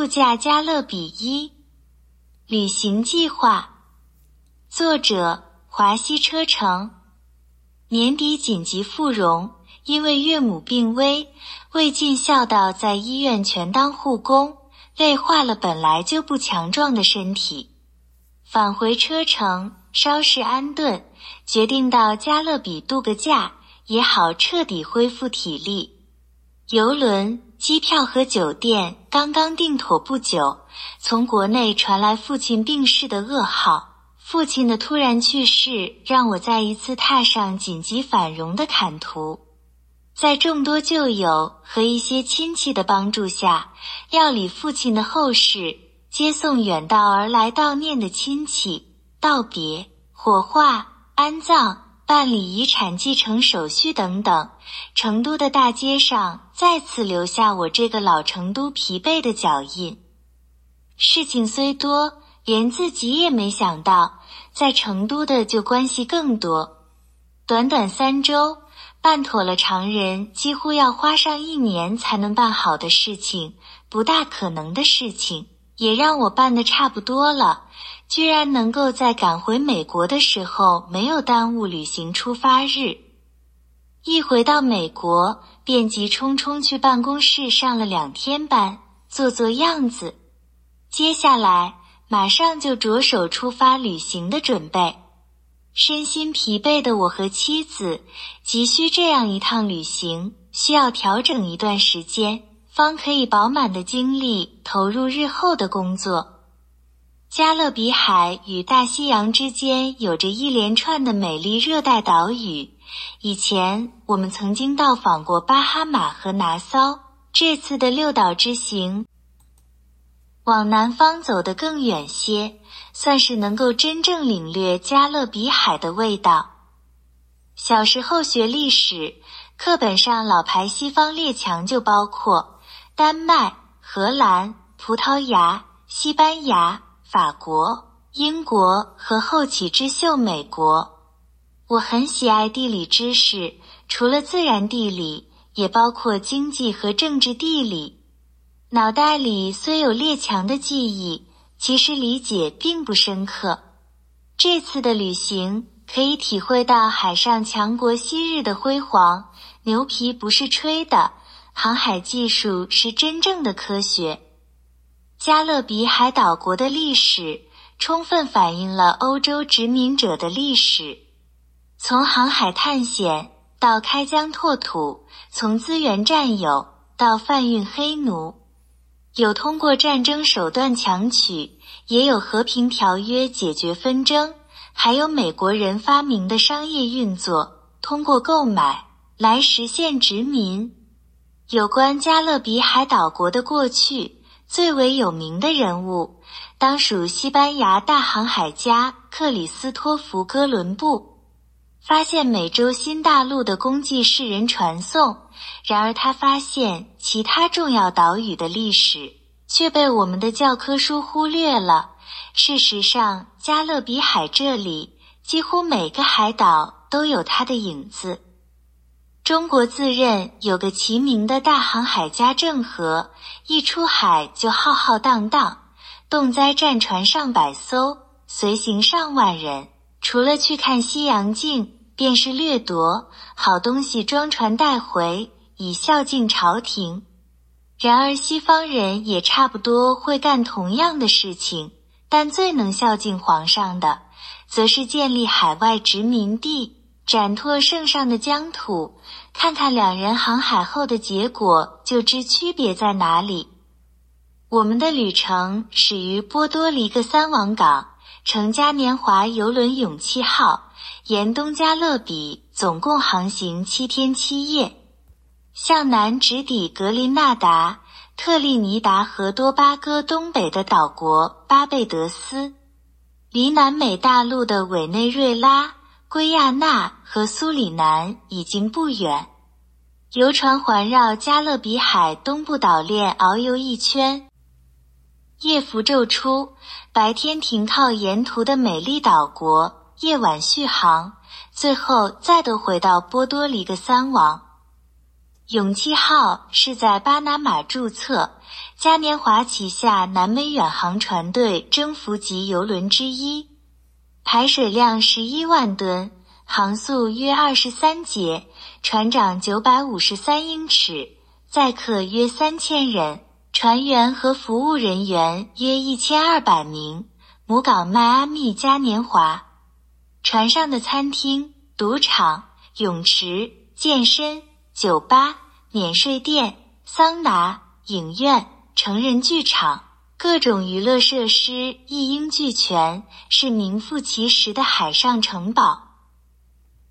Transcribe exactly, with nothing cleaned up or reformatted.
度假加勒比一旅行计划，作者华西车程。年底紧急复荣，因为岳母病危，未尽孝道在医院全当护工，累坏了本来就不强壮的身体。返回车程，稍事安顿，决定到加勒比度个假，也好彻底恢复体力。邮轮、机票和酒店刚刚订妥不久，从国内传来父亲病逝的噩耗。父亲的突然去世，让我再一次踏上紧急返荣的坎途。在众多旧友和一些亲戚的帮助下，料理父亲的后事，接送远道而来悼念的亲戚，道别、火化、安葬、办理遗产继承手续等等。成都的大街上再次留下我这个老成都疲惫的脚印。事情虽多，连自己也没想到，在成都的就关系更多。短短三周，办妥了常人几乎要花上一年才能办好的事情，不大可能的事情，也让我办得差不多了，居然能够在赶回美国的时候没有耽误旅行出发日。一回到美国，便急冲冲去办公室上了两天班，做做样子。接下来马上就着手出发旅行的准备。身心疲惫的我和妻子急需这样一趟旅行，需要调整一段时间，方可以饱满的精力投入日后的工作。加勒比海与大西洋之间有着一连串的美丽热带岛屿，以前我们曾经到访过巴哈马和拿骚，这次的六岛之行往南方走得更远些，算是能够真正领略加勒比海的味道。小时候学历史，课本上老牌西方列强就包括丹麦、荷兰、葡萄牙、西班牙、法国、英国和后起之秀美国。我很喜爱地理知识，除了自然地理，也包括经济和政治地理。脑袋里虽有列强的记忆，其实理解并不深刻。这次的旅行可以体会到海上强国昔日的辉煌，牛皮不是吹的，航海技术是真正的科学。加勒比海岛国的历史充分反映了欧洲殖民者的历史，从航海探险到开疆拓土，从资源占有到贩运黑奴，有通过战争手段强取，也有和平条约解决纷争，还有美国人发明的商业运作，通过购买来实现殖民。有关加勒比海岛国的过去，最为有名的人物当属西班牙大航海家克里斯托弗·哥伦布。发现美洲新大陆的功绩世人传颂，然而他发现其他重要岛屿的历史却被我们的教科书忽略了。事实上，加勒比海这里几乎每个海岛都有它的影子。中国自认有个齐名的大航海家郑和，一出海就浩浩荡荡，动灾战船上百艘，随行上万人，除了去看西洋镜，便是掠夺好东西装船带回，以孝敬朝廷。然而西方人也差不多会干同样的事情，但最能孝敬皇上的，则是建立海外殖民地，展拓圣上的疆土。看看两人航海后的结果，就知区别在哪里。我们的旅程始于波多黎各三王港，乘嘉年华邮轮勇气号，沿东加勒比总共航行七天七夜，向南直抵格林纳达、特立尼达和多巴哥东北的岛国巴贝德斯，离南美大陆的委内瑞拉、圭亚那和苏里南已经不远。游船环绕加勒比海东部岛链遨游一圈，夜伏昼出，白天停靠沿途的美丽岛国，夜晚续航，最后再度回到波多黎各三王。 勇气号是在巴拿马注册，嘉年华旗下南美远航船队征服级邮轮之一，排水量十一万吨，航速约二十三节，船长九百五十三英尺，载客约三千人，船员和服务人员约一千二百名。母港迈阿密嘉年华。船上的餐厅、赌场、泳池、健身、酒吧、免税店、桑拿、影院、成人剧场，各种娱乐设施一应俱全，是名副其实的海上城堡。